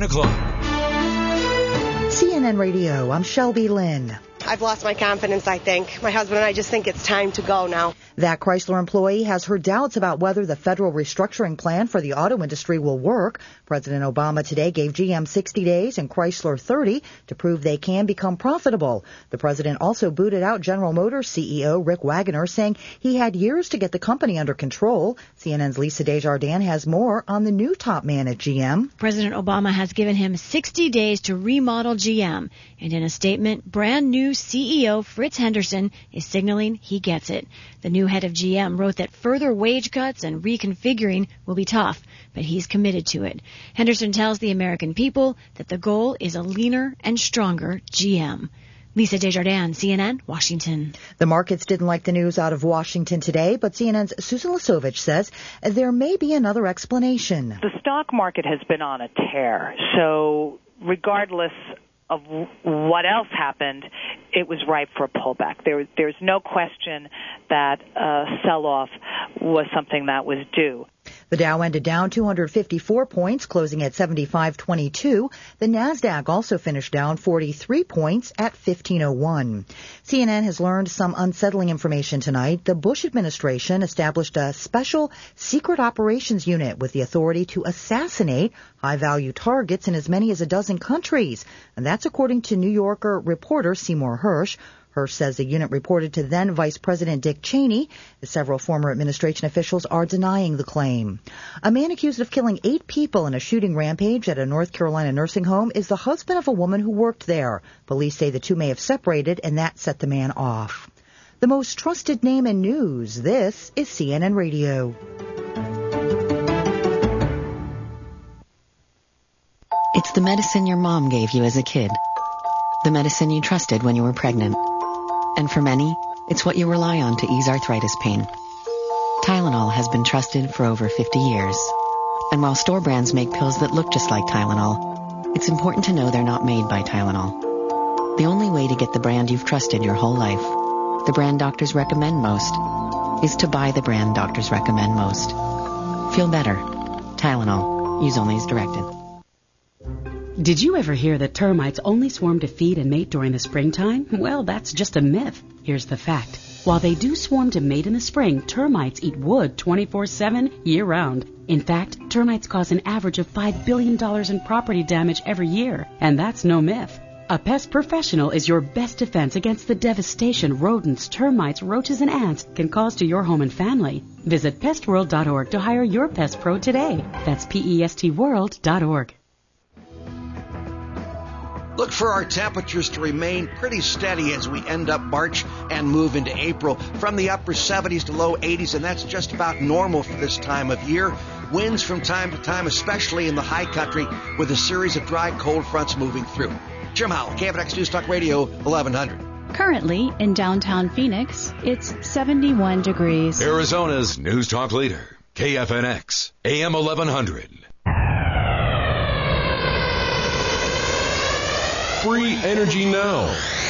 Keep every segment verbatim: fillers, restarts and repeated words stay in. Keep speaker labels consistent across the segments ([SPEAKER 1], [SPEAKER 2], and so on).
[SPEAKER 1] o'clock.
[SPEAKER 2] C N N Radio, I'm Shelby Lynn.
[SPEAKER 3] I've lost my confidence, I think. My husband and I just think it's time to go now.
[SPEAKER 2] That Chrysler employee has her doubts about whether the federal restructuring plan for the auto industry will work. President Obama today gave G M sixty days and Chrysler thirty to prove they can become profitable. The president also booted out General Motors C E O Rick Wagoner, saying he had years to get the company under control. C N N's Lisa Desjardins has more on the new top man at G M.
[SPEAKER 4] President Obama has given him sixty days to remodel G M. And in a statement, brand new C E O Fritz Henderson is signaling he gets it. The new head of G M wrote that further wage cuts and reconfiguring will be tough, but he's committed to it. Henderson tells the American people that the goal is a leaner and stronger G M. Lisa Desjardins, C N N, Washington.
[SPEAKER 2] The markets didn't like the news out of Washington today, but C N N's Susan Lasovich says there may be another explanation.
[SPEAKER 5] The stock market has been on a tear, so regardless of what else happened, it was ripe for a pullback. There, there's no question that a sell-off was something that was due.
[SPEAKER 2] The Dow ended down two hundred fifty-four points, closing at seventy-five twenty-two. The Nasdaq also finished down forty-three points at fifteen oh one. C N N has learned some unsettling information tonight. The Bush administration established a special secret operations unit with the authority to assassinate high-value targets in as many as a dozen countries. And that's according to New Yorker reporter Seymour Hersh. Hersh says the unit reported to then Vice President Dick Cheney. Several former administration officials are denying the claim. A man accused of killing eight people in a shooting rampage at a North Carolina nursing home is the husband of a woman who worked there. Police say the two may have separated, and that set the man off. The most trusted name in news, this is C N N Radio.
[SPEAKER 6] It's the medicine your mom gave you as a kid. The medicine you trusted when you were pregnant. And for many, it's what you rely on to ease arthritis pain. Tylenol has been trusted for over fifty years. And while store brands make pills that look just like Tylenol, it's important to know they're not made by Tylenol. The only way to get the brand you've trusted your whole life, the brand doctors recommend most, is to buy the brand doctors recommend most. Feel better. Tylenol. Use only as directed.
[SPEAKER 7] Did you ever hear that termites only swarm to feed and mate during the springtime? Well, that's just a myth. Here's the fact. While they do swarm to mate in the spring, termites eat wood twenty-four seven year-round. In fact, termites cause an average of five billion dollars in property damage every year, and that's no myth. A pest professional is your best defense against the devastation rodents, termites, roaches, and ants can cause to your home and family. Visit pest world dot org to hire your pest pro today. That's P E S T world dot org.
[SPEAKER 8] Look for our temperatures to remain pretty steady as we end up March and move into April. From the upper seventies to low eighties, and that's just about normal for this time of year. Winds from time to time, especially in the high country, with a series of dry cold fronts moving through. Jim Howell, K F N X News Talk Radio, eleven hundred.
[SPEAKER 9] Currently, in downtown Phoenix, it's seventy-one degrees.
[SPEAKER 1] Arizona's News Talk leader, K F N X, A M eleven hundred. Free energy now.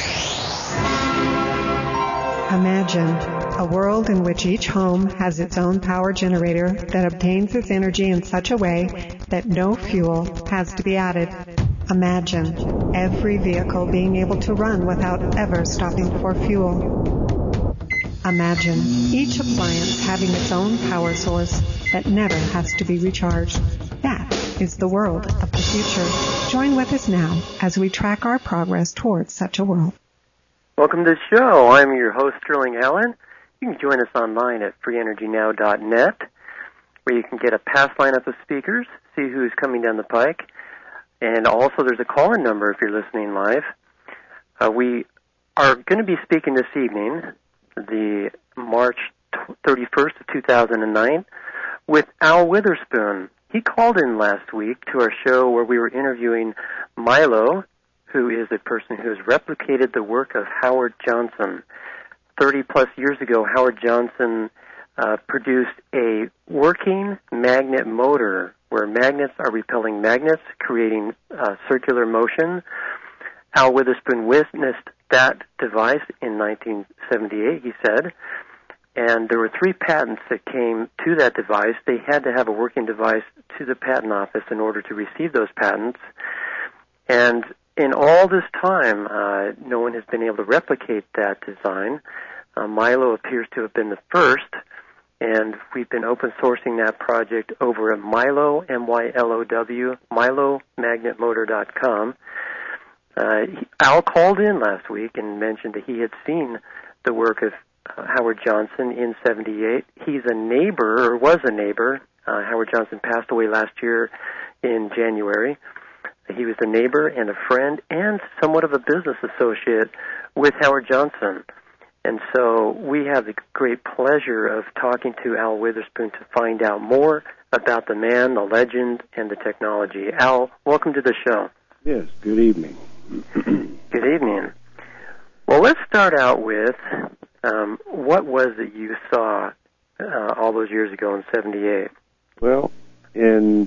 [SPEAKER 10] Imagine a world in which each home has its own power generator that obtains its energy in such a way that no fuel has to be added. Imagine every vehicle being able to run without ever stopping for fuel. Imagine each appliance having its own power source that never has to be recharged. That is the world of the future. Join with us now as we track our progress towards such a world.
[SPEAKER 11] Welcome to the show. I'm your host, Sterling Allen. You can join us online at free energy now dot net, where you can get a past lineup of speakers, see who's coming down the pike, and also there's a call-in number if you're listening live. Uh, we are going to be speaking this evening, the March thirty-first of two thousand nine, with Al Witherspoon. He called in last week to our show where we were interviewing Milo, who is a person who has replicated the work of Howard Johnson. Thirty-plus years ago, Howard Johnson uh, produced a working magnet motor where magnets are repelling magnets, creating uh, circular motion. Al Witherspoon witnessed that device in nineteen seventy-eight, he said, and there were three patents that came to that device. They had to have a working device to the patent office in order to receive those patents. And in all this time, uh, no one has been able to replicate that design. Uh, Milo appears to have been the first, and we've been open sourcing that project over at Milo, M Y L O W, Milo Magnet Motor dot com. Uh, he, Al called in last week and mentioned that he had seen the work of uh, Howard Johnson in seventy-eight. He's a neighbor, or was a neighbor. Uh, Howard Johnson passed away last year in January. He was a neighbor and a friend and somewhat of a business associate with Howard Johnson. And so we have the great pleasure of talking to Al Witherspoon to find out more about the man, the legend, and the technology. Al, welcome to the show.
[SPEAKER 12] Yes, good evening.
[SPEAKER 11] Good evening. Well, let's start out with um, what was it you saw uh, all those years ago in seventy-eight?
[SPEAKER 12] Well, in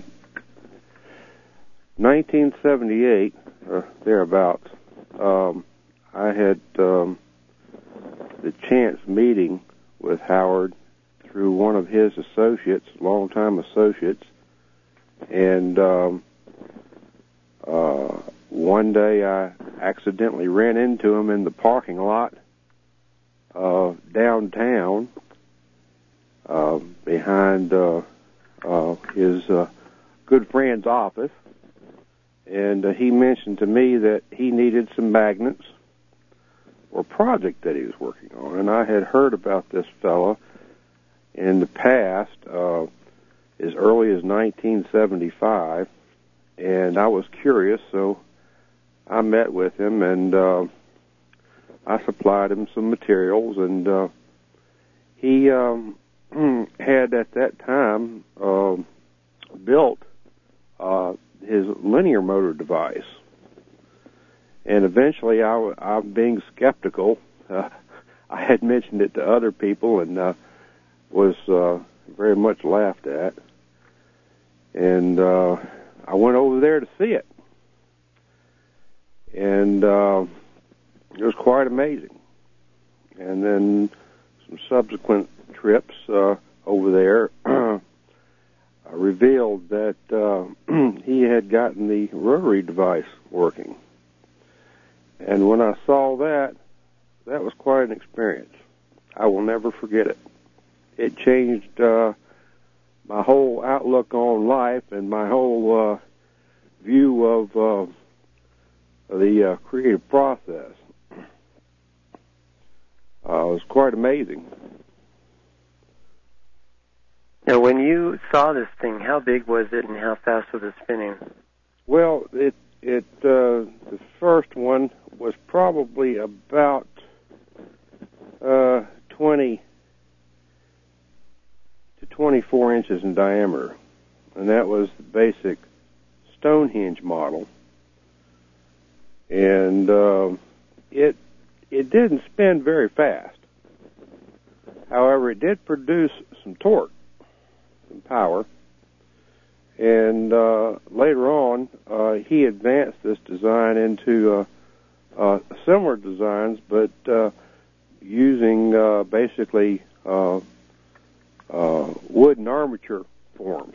[SPEAKER 12] nineteen seventy-eight, or thereabouts, um, I had um, the chance meeting with Howard through one of his associates, longtime associates, and um, uh, one day I accidentally ran into him in the parking lot uh, downtown uh, behind uh, uh, his uh, good friend's office. And uh, he mentioned to me that he needed some magnets for a project that he was working on. And I had heard about this fellow in the past, uh, as early as nineteen seventy-five, and I was curious, so I met with him, and uh, I supplied him some materials, and uh, he um, had at that time uh, built uh, his linear motor device. And eventually, I, I being skeptical, uh, I had mentioned it to other people and uh, was uh, very much laughed at. And uh, I went over there to see it. And uh, it was quite amazing. And then some subsequent trips uh, over there revealed that uh, he had gotten the rotary device working. And when I saw that, that was quite an experience. I will never forget it. It changed uh, my whole outlook on life and my whole uh, view of uh, the uh, creative process. Uh, it was quite amazing.
[SPEAKER 11] Now, when you saw this thing, how big was it and how fast was it spinning?
[SPEAKER 12] Well, it it uh, the first one was probably about uh, twenty to twenty-four inches in diameter, and that was the basic Stonehenge model. And uh, it it didn't spin very fast. However, it did produce some torque, some power. And uh, later on, uh, he advanced this design into uh, uh, similar designs, but uh, using uh, basically uh, uh, wood and armature forms.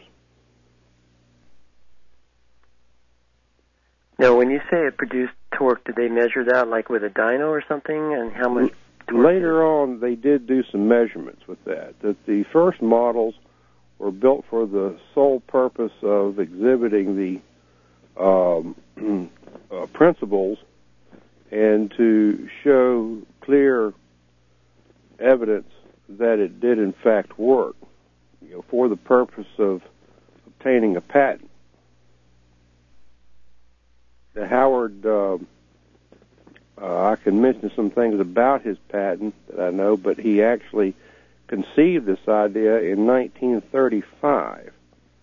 [SPEAKER 11] Now, when you say it produced torque, did they measure that like with a dyno or something? And how much torque?
[SPEAKER 12] Later on, they did do some measurements with that. That the first models were built for the sole purpose of exhibiting the um, uh, principles and to show clear evidence that it did in fact work, you know, for the purpose of obtaining a patent. The Howard, uh, uh, I can mention some things about his patent that I know, but he actually conceived this idea in nineteen thirty-five.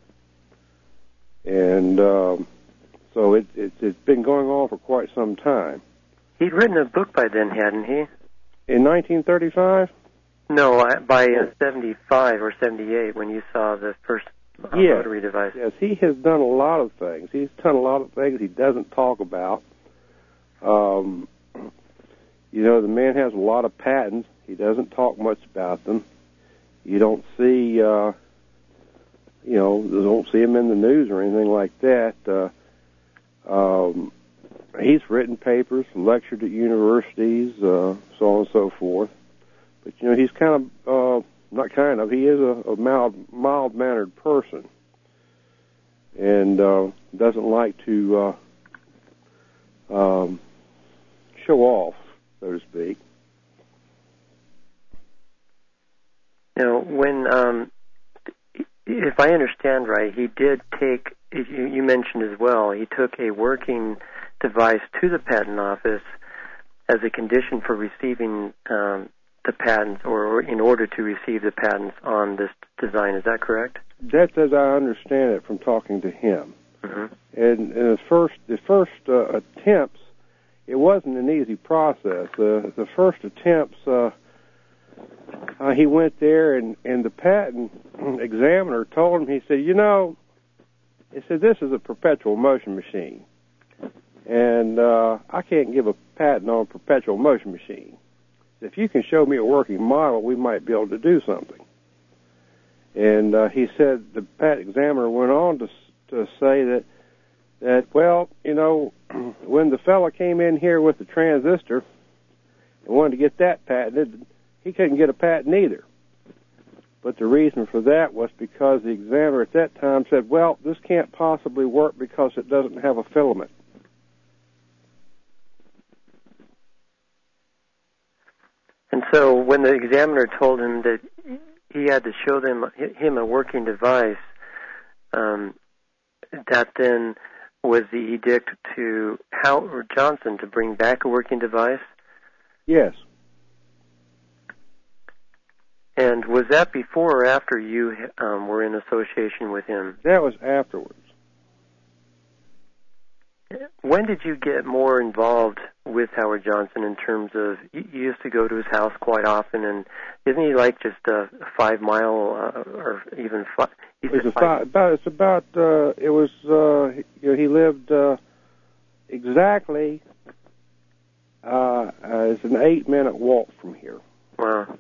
[SPEAKER 12] And um, so it, it, it's been going on for quite some time.
[SPEAKER 11] He'd written a book by then, hadn't he?
[SPEAKER 12] In nineteen thirty-five?
[SPEAKER 11] No, I, by uh, seventy-five or seventy-eight when you saw the first uh,
[SPEAKER 12] yes.
[SPEAKER 11] rotary device.
[SPEAKER 12] Yes, he has done a lot of things. He's done a lot of things he doesn't talk about. Um, you know, the man has a lot of patents. He doesn't talk much about them. You don't see, uh, you know, you don't see him in the news or anything like that. Uh, um, he's written papers, lectured at universities, uh, so on and so forth. But, you know, he's kind of, uh, not kind of, he is a, a mild, mild-mannered person. And uh, doesn't like to uh, um, show off, so to speak.
[SPEAKER 11] Now, when, um, if I understand right, he did take, you, you mentioned as well, he took a working device to the patent office as a condition for receiving um, the patents, or in order to receive the patents on this design. Is that correct?
[SPEAKER 12] That's as I understand it from talking to him.
[SPEAKER 11] Mm-hmm.
[SPEAKER 12] And, and the first, the first uh, attempts, it wasn't an easy process. Uh, the first attempts, uh, uh, he went there, and, and the patent examiner told him, he said, you know, he said, this is a perpetual motion machine, and uh, I can't give a patent on a perpetual motion machine. If you can show me a working model, we might be able to do something. And uh, he said, the patent examiner went on to to say that, that well, you know, when the fellow came in here with the transistor and wanted to get that patented, he couldn't get a patent either. But the reason for that was because the examiner at that time said, well, this can't possibly work because it doesn't have a filament.
[SPEAKER 11] And so when the examiner told him that he had to show them him a working device, um, that then was the edict to Howard Johnson to bring back a working device?
[SPEAKER 12] Yes.
[SPEAKER 11] And was that before or after you um, were in association with him?
[SPEAKER 12] That was afterwards.
[SPEAKER 11] When did you get more involved with Howard Johnson in terms of, you used to go to his house quite often, and isn't he like just a five mile uh, or even five?
[SPEAKER 12] It's about, about, it's about, uh, it was, uh, you know, he lived uh, exactly, uh, uh, it's an eight minute walk from here.
[SPEAKER 11] Wow.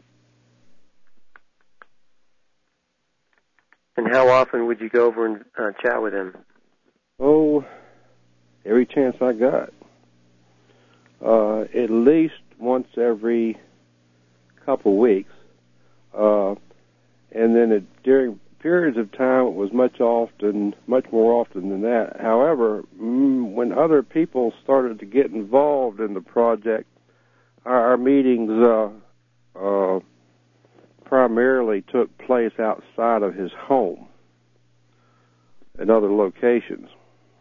[SPEAKER 11] And how often would you go over and uh, chat with him?
[SPEAKER 12] Oh, every chance I got. Uh, at least once every couple weeks. Uh, and then it, during periods of time, it was much often, much more often than that. However, mm, when other people started to get involved in the project, our, our meetings uh, uh, primarily took place outside of his home in other locations.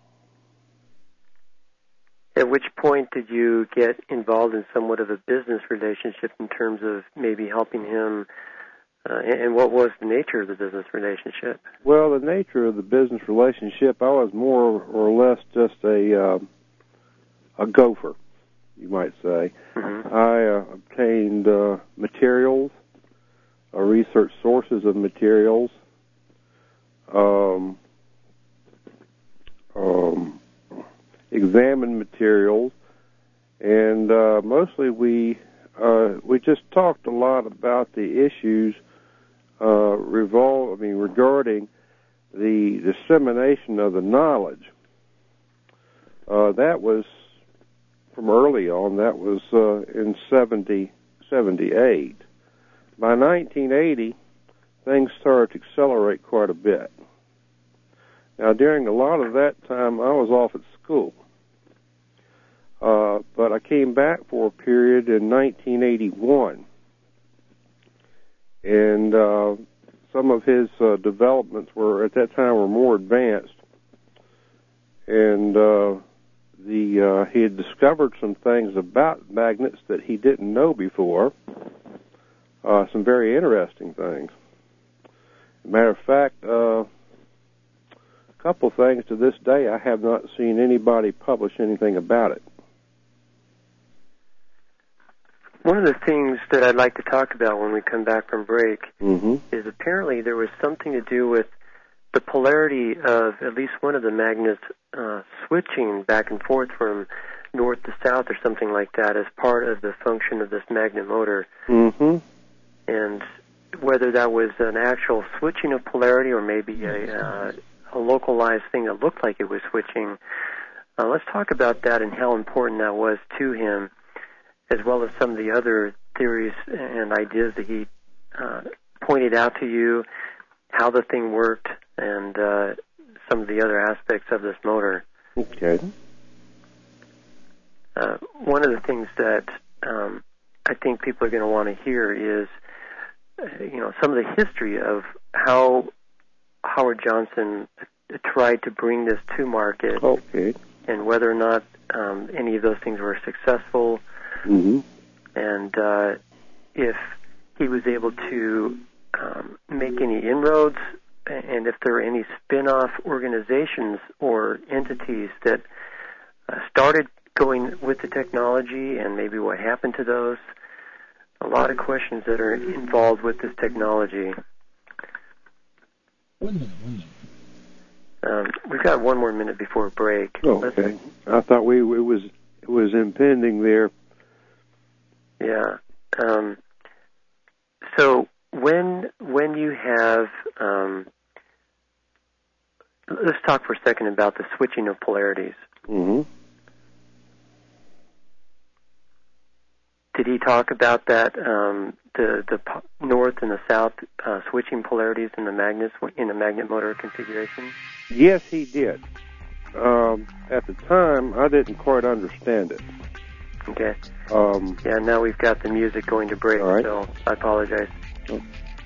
[SPEAKER 11] At which point did you get involved in somewhat of a business relationship in terms of maybe helping him, uh, and what was the nature of the business relationship?
[SPEAKER 12] Well, the nature of the business relationship, I was more or less just a uh, a gopher, you might say. Mm-hmm. I uh, obtained uh, materials, uh, research sources of materials, um, um, examined materials, and uh, mostly we uh, we just talked a lot about the issues uh, revol- I mean, regarding the dissemination of the knowledge. Uh, that was from early on. That was uh, in seventy, seventy-eight. By nineteen eighty, things started to accelerate quite a bit. Now, during a lot of that time, I was off at school. Uh, but I came back for a period in nineteen eighty-one. And uh, some of his uh, developments were, at that time, were more advanced. And uh, the uh, he had discovered some things about magnets that he didn't know before, uh, some very interesting things. As a matter of fact, uh, a couple things to this day, I have not seen anybody publish anything about it.
[SPEAKER 11] One of the things that I'd like to talk about when we come back from break
[SPEAKER 12] mm-hmm.
[SPEAKER 11] is apparently there was something to do with the polarity of at least one of the magnets uh, switching back and forth from north to south or something like that as part of the function of this magnet motor.
[SPEAKER 12] Mm-hmm.
[SPEAKER 11] And whether that was an actual switching of polarity or maybe a, uh, a localized thing that looked like it was switching, Uh, let's talk about that and how important that was to him, as well as some of the other theories and ideas that he uh, pointed out to you, how the thing worked, and uh, some of the other aspects of this motor.
[SPEAKER 12] Okay.
[SPEAKER 11] Uh, one of the things that um, I think people are going to want to hear is, uh, you know, some of the history of how Howard Johnson tried to bring this to market,
[SPEAKER 12] okay,
[SPEAKER 11] and whether or not um, any of those things were successful,
[SPEAKER 12] mm-hmm.
[SPEAKER 11] and uh, if he was able to um, make any inroads, and if there were any spin-off organizations or entities that uh, started going with the technology, and maybe what happened to those. A lot of questions that are involved with this technology.
[SPEAKER 13] One minute, one minute.
[SPEAKER 11] Um, we've got one more minute before break.
[SPEAKER 12] Oh, okay. I thought we it was it was impending there.
[SPEAKER 11] Yeah. Um, so when when you have, um, let's talk for a second about the switching of polarities.
[SPEAKER 12] Mm-hmm.
[SPEAKER 11] Did he talk about that? Um, the the north and the south uh, switching polarities in the magnets in a magnet motor configuration?
[SPEAKER 12] Yes, he did. Um, at the time, I didn't quite understand it.
[SPEAKER 11] Okay.
[SPEAKER 12] Um,
[SPEAKER 11] yeah. Now we've got the music going to break,
[SPEAKER 12] all right.
[SPEAKER 11] So I apologize.
[SPEAKER 12] Oh.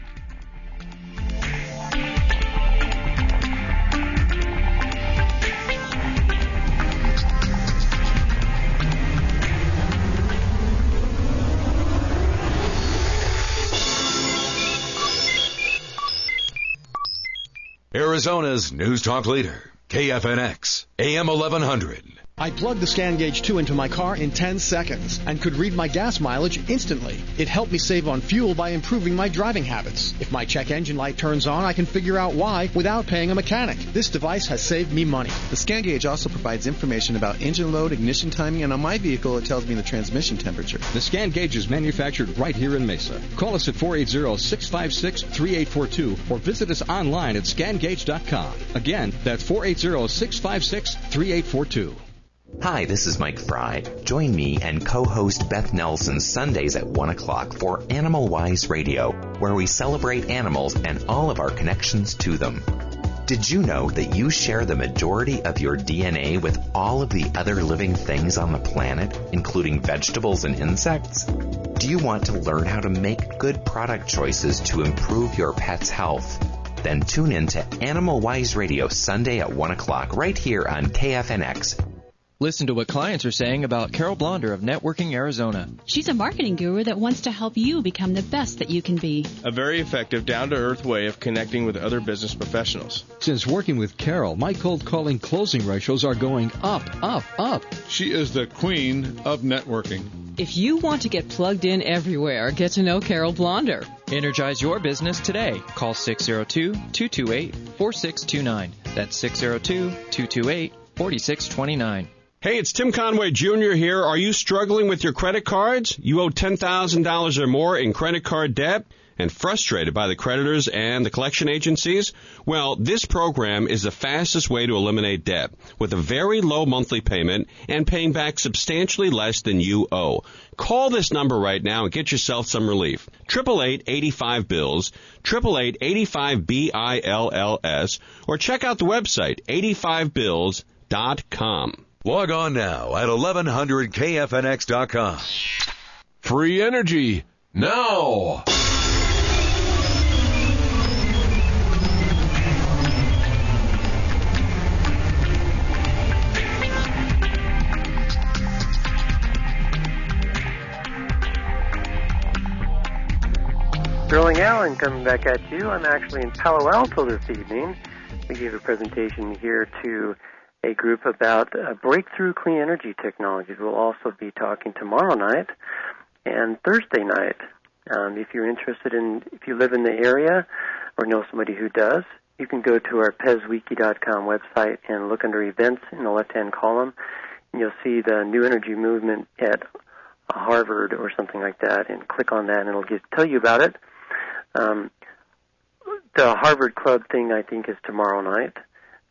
[SPEAKER 1] Arizona's News Talk leader, K F N X, A M eleven hundred.
[SPEAKER 14] I plugged the ScanGauge two into my car in ten seconds and could read my gas mileage instantly. It helped me save on fuel by improving my driving habits. If my check engine light turns on, I can figure out why without paying a mechanic. This device has saved me money.
[SPEAKER 15] The ScanGauge also provides information about engine load, ignition timing, and on my vehicle, it tells me the transmission temperature.
[SPEAKER 16] The ScanGauge is manufactured right here in Mesa. Call us at four eight zero, six five six, three eight four two or visit us online at scan gauge dot com. Again, that's four eight zero, six five six, three eight four two.
[SPEAKER 17] Hi, this is Mike Fry. Join me and co-host Beth Nelson Sundays at one o'clock for Animal Wise Radio, where we celebrate animals and all of our connections to them. Did you know that you share the majority of your D N A with all of the other living things on the planet, including vegetables and insects? Do you want to learn how to make good product choices to improve your pet's health? Then tune in to Animal Wise Radio Sunday at one o'clock right here on K F N X.
[SPEAKER 18] Listen to what clients are saying about Carol Blonder of Networking Arizona.
[SPEAKER 9] She's a marketing guru that wants to help you become the best that you can be.
[SPEAKER 19] A very effective, down-to-earth way of connecting with other business professionals.
[SPEAKER 16] Since working with Carol, my cold calling closing ratios are going up, up, up.
[SPEAKER 20] She is the queen of networking.
[SPEAKER 21] If you want to get plugged in everywhere, get to know Carol Blonder.
[SPEAKER 18] Energize your business today. Call six zero two, two two eight, four six two nine. That's six zero two, two two eight, four six two nine.
[SPEAKER 22] Hey, it's Tim Conway Junior here. Are you struggling with your credit cards? You owe ten thousand dollars or more in credit card debt and frustrated by the creditors and the collection agencies? Well, this program is the fastest way to eliminate debt with a very low monthly payment and paying back substantially less than you owe. Call this number right now and get yourself some relief. eight eight eight, eighty-five, B I L S, eight eight eight, eighty-five, B I L L S, or check out the website, eighty-five bills dot com.
[SPEAKER 1] Log on now at eleven hundred K F N X dot com.
[SPEAKER 20] Free energy now.
[SPEAKER 11] Sterling Allen coming back at you. I'm actually in Palo Alto this evening. We gave a presentation here to a group about uh, breakthrough clean energy technologies. We'll also be talking tomorrow night and Thursday night. Um, if you're interested in, if you live in the area or know somebody who does, you can go to our pez wiki dot com website and look under events in the left-hand column, and you'll see the New Energy Movement at Harvard or something like that, and click on that, and it'll get, tell you about it. Um, the Harvard Club thing, I think, is tomorrow night.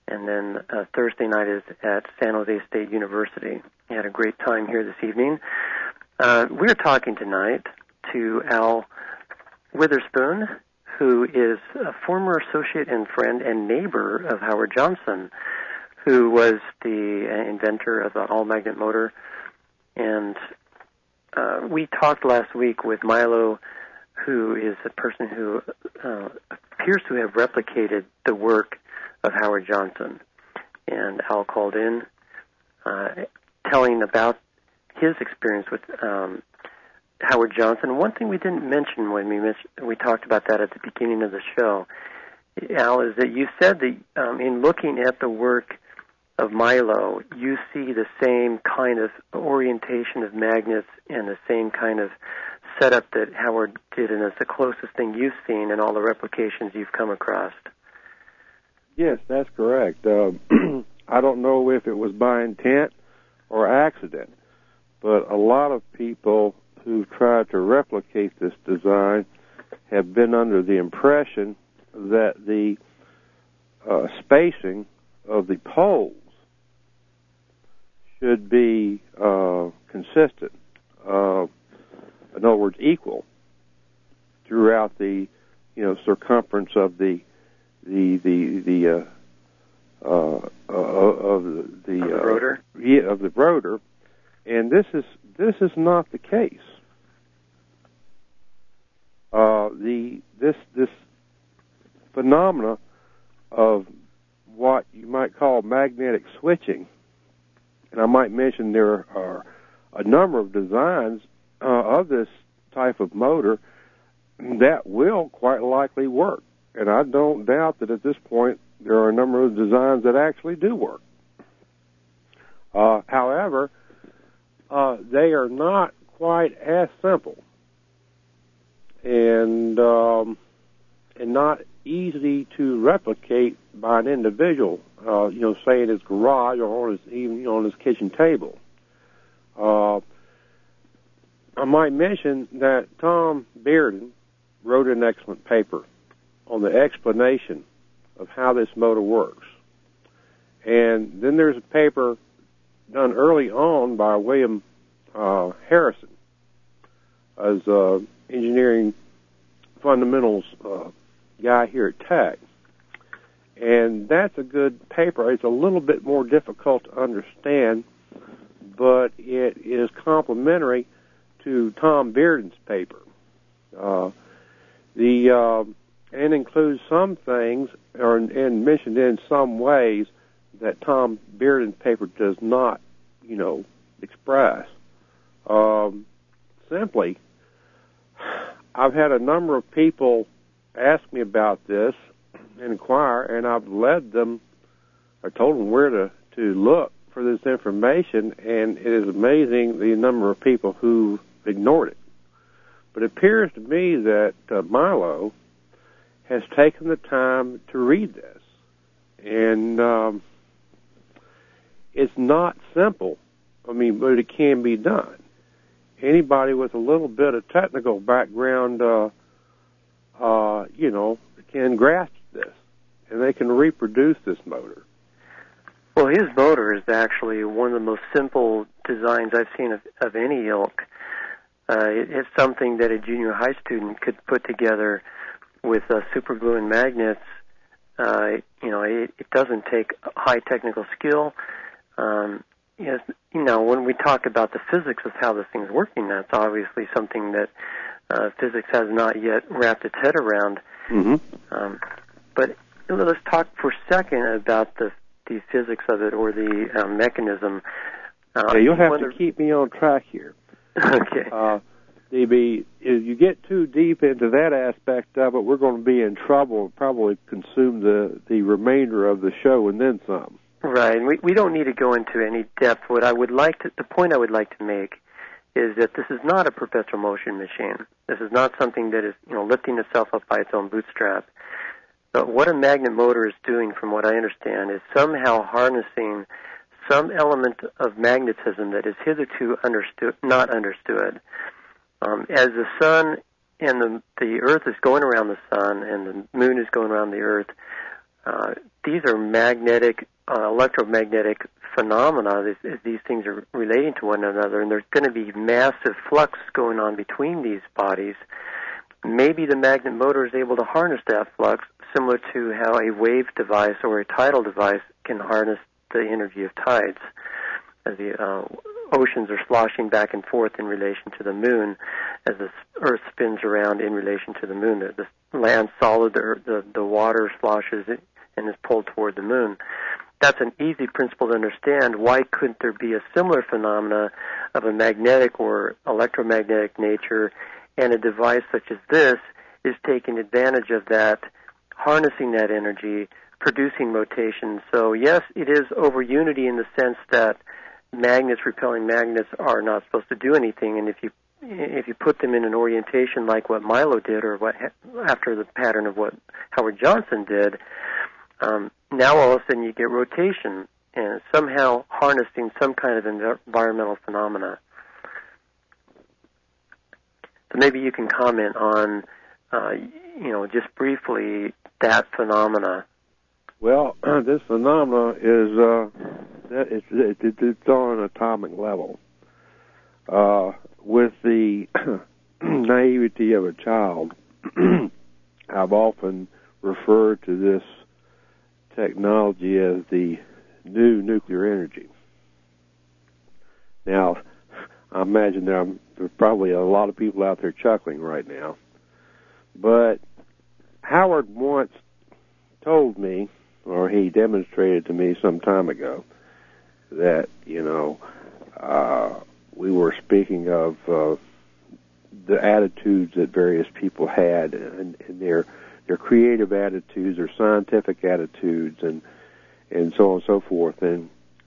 [SPEAKER 11] And then uh, Thursday night is at San Jose State University. We had a great time here this evening. Uh, we're talking tonight to Al Witherspoon, who is a former associate and friend and neighbor of Howard Johnson, who was the uh, inventor of the all-magnet motor. And uh, we talked last week with Milo, who is a person who uh, appears to have replicated the work of Howard Johnson. And Al called in uh, telling about his experience with um, Howard Johnson. One thing we didn't mention when we mentioned, we talked about that at the beginning of the show, Al, is that you said that um, in looking at the work of Milo, you see the same kind of orientation of magnets and the same kind of setup that Howard did, and it's the closest thing you've seen in all the replications you've come across.
[SPEAKER 12] Yes, that's correct. Uh, I don't know if it was by intent or accident, but a lot of people who've tried to replicate this design have been under the impression that the uh, spacing of the poles should be uh, consistent, uh, in other words, equal throughout the, you know, circumference of the the the the uh, uh, uh, of the, the,
[SPEAKER 11] the
[SPEAKER 12] uh,
[SPEAKER 11] rotor.
[SPEAKER 12] Yeah, of the rotor, and this is this is not the case. Uh, the this this phenomena of what you might call magnetic switching, and I might mention there are a number of designs uh, of this type of motor that will quite likely work. And I don't doubt that at this point there are a number of designs that actually do work. Uh, however, uh, they are not quite as simple and um, and not easy to replicate by an individual. Uh, you know, say in his garage or on his, even you know, on his kitchen table. Uh, I might mention that Tom Bearden wrote an excellent paper on the explanation of how this motor works. And then there's a paper done early on by William uh, Harrison as uh, engineering fundamentals uh, guy here at Tech. And that's a good paper. It's a little bit more difficult to understand, but it is complementary to Tom Bearden's paper. Uh, the uh, and includes some things, or and mentioned in some ways that Tom Bearden's paper does not, you know, express. Um, simply, I've had a number of people ask me about this and inquire, and I've led them, or told them where to, to look for this information, and it is amazing the number of people who ignored it. But it appears to me that uh, Milo has taken the time to read this. And um, it's not simple, I mean, but it can be done. Anybody with a little bit of technical background, uh, uh, you know, can grasp this, and they can reproduce this motor.
[SPEAKER 11] Well, his motor is actually one of the most simple designs I've seen of, of any ilk. Uh, it, it's something that a junior high student could put together with uh, super glue and magnets. Uh, you know, it, it doesn't take high technical skill. Um, you know, you know, when we talk about the physics of how this thing's working, that's obviously something that uh, physics has not yet wrapped its head around.
[SPEAKER 12] Mm-hmm.
[SPEAKER 11] Um, but let's talk for a second about the the physics of it, or the uh, mechanism. Uh,
[SPEAKER 12] yeah, you'll have
[SPEAKER 11] whether...
[SPEAKER 12] to keep me on track here.
[SPEAKER 11] Okay.
[SPEAKER 12] Uh, D B, if you get too deep into that aspect of it, we're going to be in trouble and probably consume the, the remainder of the show and then some.
[SPEAKER 11] Right, and we, we don't need to go into any depth. What I would like to, the point I would like to make is that this is not a perpetual motion machine. This is not something that is, you know, lifting itself up by its own bootstrap. But what a magnet motor is doing, from what I understand, is somehow harnessing some element of magnetism that is hitherto understood, not understood. Um, as the sun and the, the Earth is going around the sun, and the moon is going around the Earth, uh, these are magnetic, uh, electromagnetic phenomena. These, these things are relating to one another, and there's going to be massive flux going on between these bodies. Maybe the magnet motor is able to harness that flux, similar to how a wave device or a tidal device can harness the energy of tides. As the uh, oceans are sloshing back and forth in relation to the moon, as the Earth spins around in relation to the moon. The, the land's solid, the, the, the water sloshes and is pulled toward the moon. That's an easy principle to understand. Why couldn't there be a similar phenomena of a magnetic or electromagnetic nature, and a device such as this is taking advantage of that, harnessing that energy, producing rotation? So yes, it is over unity in the sense that magnets repelling magnets are not supposed to do anything, and if you if you put them in an orientation like what Milo did, or what after the pattern of what Howard Johnson did, um, now all of a sudden you get rotation and somehow harnessing some kind of environmental phenomena. So maybe you can comment on, uh, you know, just briefly that phenomena.
[SPEAKER 12] Well, this phenomena is uh, it's, it, it's on an atomic level. Uh, with the naivety of a child, I've often referred to this technology as the new nuclear energy. Now, I imagine there are, there's probably a lot of people out there chuckling right now, but Howard once told me, or he demonstrated to me some time ago, that, you know, uh, we were speaking of uh, the attitudes that various people had, and, and their their creative attitudes, their scientific attitudes, and and so on and so forth. And,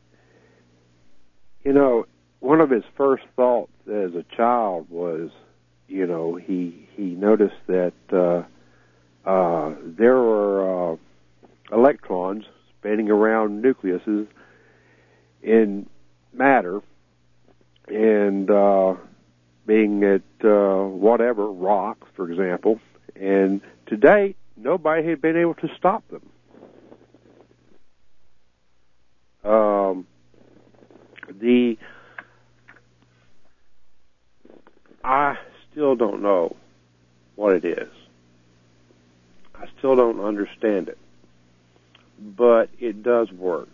[SPEAKER 12] you know, one of his first thoughts as a child was, you know, he he noticed that uh, uh, there were uh, electrons spinning around nucleuses in matter, and uh, being at uh, whatever, rocks, for example, and to date, nobody had been able to stop them. Um, the I still don't know what it is. I still don't understand it, but it does work.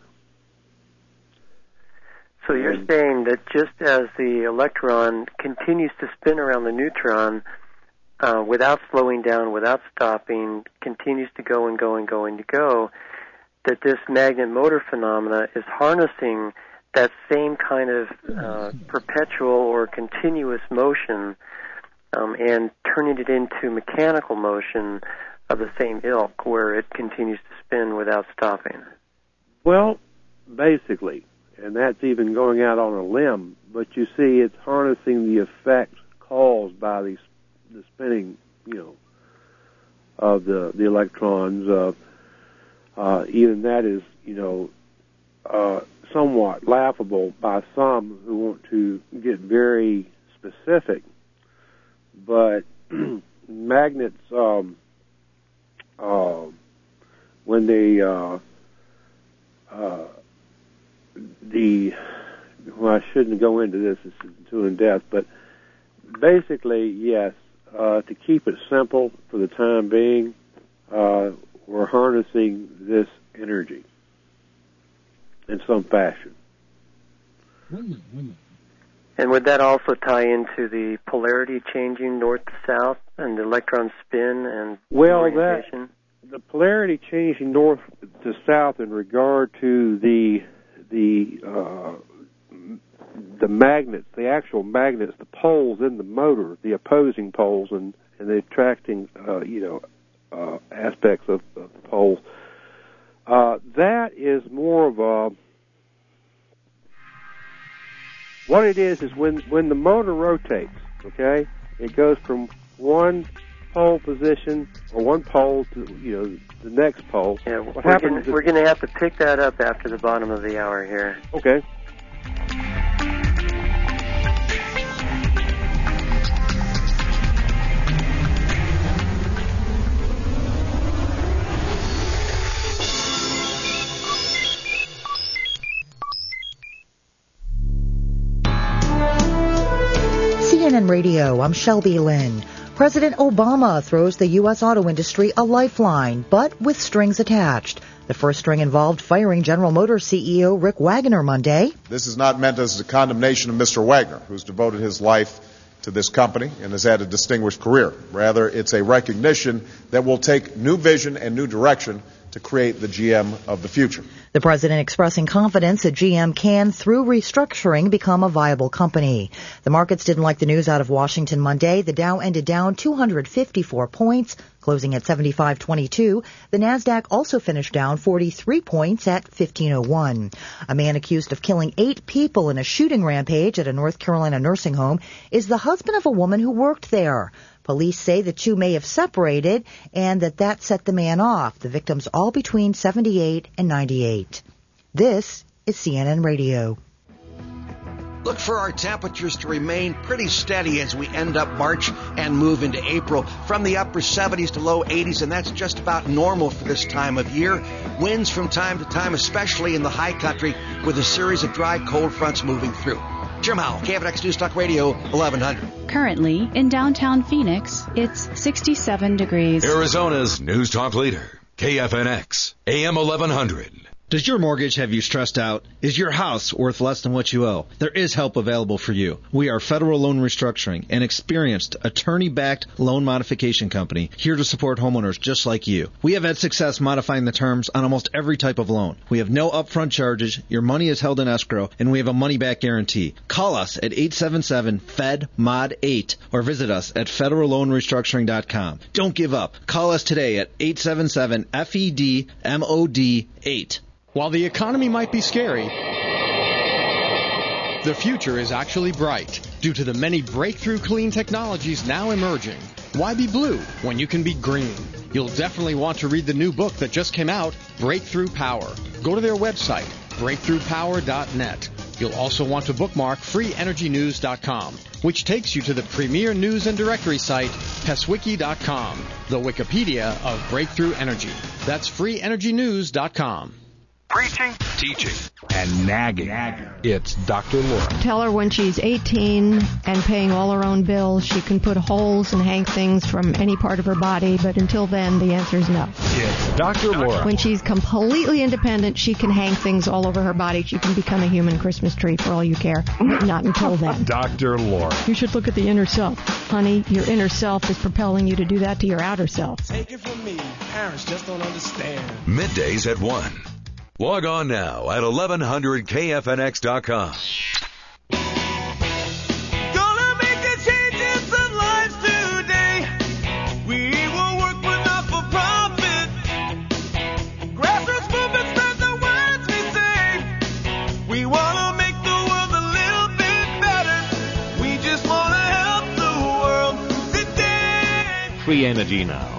[SPEAKER 11] So you're and, saying that just as the electron continues to spin around the neutron uh, without slowing down, without stopping, continues to go and go and go and go, that this magnet motor phenomena is harnessing that same kind of uh, perpetual or continuous motion um, and turning it into mechanical motion of the same ilk, where it continues to spin without stopping.
[SPEAKER 12] Well, basically. And that's even going out on a limb. But you see, it's harnessing the effect caused by the, the spinning, you know, of the, the electrons. Uh, uh, even that is, you know, uh, somewhat laughable by some who want to get very specific. But magnets, um, uh, when they uh, uh, the well, I shouldn't go into this; it's too in depth. But basically, yes. Uh, to keep it simple for the time being, uh, we're harnessing this energy in some fashion.
[SPEAKER 11] And would that also tie into the polarity changing north to south and the electron spin and
[SPEAKER 12] well,
[SPEAKER 11] orientation?
[SPEAKER 12] That, the polarity changing north to south in regard to the the uh, the magnets, the actual magnets, the poles in the motor, the opposing poles and, and the attracting, uh, you know, uh, aspects of, of the poles. Uh, that is more of a, what it is is when, when the motor rotates, okay, it goes from one pole position or one pole to, you know, the next pole.
[SPEAKER 11] Yeah,
[SPEAKER 12] what
[SPEAKER 11] we're
[SPEAKER 12] happens?
[SPEAKER 11] Gonna, we're going to have to pick that up after the bottom of the hour here.
[SPEAKER 12] Okay.
[SPEAKER 2] N Radio, I'm Shelby Lynn. President Obama throws the U S auto industry a lifeline, but with strings attached. The first string involved firing General Motors C E O Rick Wagoner Monday.
[SPEAKER 3] This is not meant as a condemnation of Mister Wagoner, who's devoted his life to this company and has had a distinguished career. Rather, it's a recognition that will take new vision and new direction to create the G M of the future.
[SPEAKER 2] The president expressing confidence that G M can, through restructuring, become a viable company. The markets didn't like the news out of Washington Monday. The Dow ended down two hundred fifty-four points, closing at seventy-five twenty-two. The Nasdaq also finished down forty-three points at fifteen oh one. A man accused of killing eight people in a shooting rampage at a North Carolina nursing home is the husband of a woman who worked there. Police say the two may have separated and that that set the man off. The victims all between seventy-eight and ninety-eight. This is C N N Radio.
[SPEAKER 8] Look for our temperatures to remain pretty steady as we end up March and move into April. From the upper seventies to low eighties, and that's just about normal for this time of year. Winds from time to time, especially in the high country, with a series of dry cold fronts moving through. Jim Howell, K F N X News Talk Radio, eleven hundred.
[SPEAKER 9] Currently, in downtown Phoenix, it's sixty-seven degrees.
[SPEAKER 1] Arizona's News Talk leader, K F N X, A M eleven hundred.
[SPEAKER 13] Does your mortgage have you stressed out? Is your house worth less than what you owe? There is help available for you. We are Federal Loan Restructuring, an experienced attorney-backed loan modification company here to support homeowners just like you. We have had success modifying the terms on almost every type of loan. We have no upfront charges, your money is held in escrow, and we have a money-back guarantee. Call us at eight seven seven F E D M O D eight or visit us at federal loan restructuring dot com. Don't give up. Call us today at eight seven seven F E D M O D eight.
[SPEAKER 14] While the economy might be scary, the future is actually bright due to the many breakthrough clean technologies now emerging. Why be blue when you can be green? You'll definitely want to read the new book that just came out, Breakthrough Power. Go to their website, breakthrough power dot net. You'll also want to bookmark free energy news dot com, which takes you to the premier news and directory site, peswiki dot com, the Wikipedia of breakthrough energy. That's free energy news dot com.
[SPEAKER 23] Preaching, teaching, and nagging. It's Doctor Laura.
[SPEAKER 24] Tell her when she's eighteen and paying all her own bills, she can put holes and hang things from any part of her body, but until then, the answer is no.
[SPEAKER 23] It's Doctor Laura.
[SPEAKER 24] When she's completely independent, she can hang things all over her body. She can become a human Christmas tree for all you care, but not until then.
[SPEAKER 23] Doctor Laura.
[SPEAKER 24] You should look at the inner self. Honey, your inner self is propelling you to do that to your outer self.
[SPEAKER 25] Take it from me. Parents just don't understand.
[SPEAKER 1] Middays at one. Log on now at eleven hundred K F N X dot com.
[SPEAKER 25] Gonna make a change in some lives today. We will work with not-for-profit. Grassroots movement spread the words we say. We wanna make the world a little bit better. We just wanna help the world today.
[SPEAKER 26] Free energy now.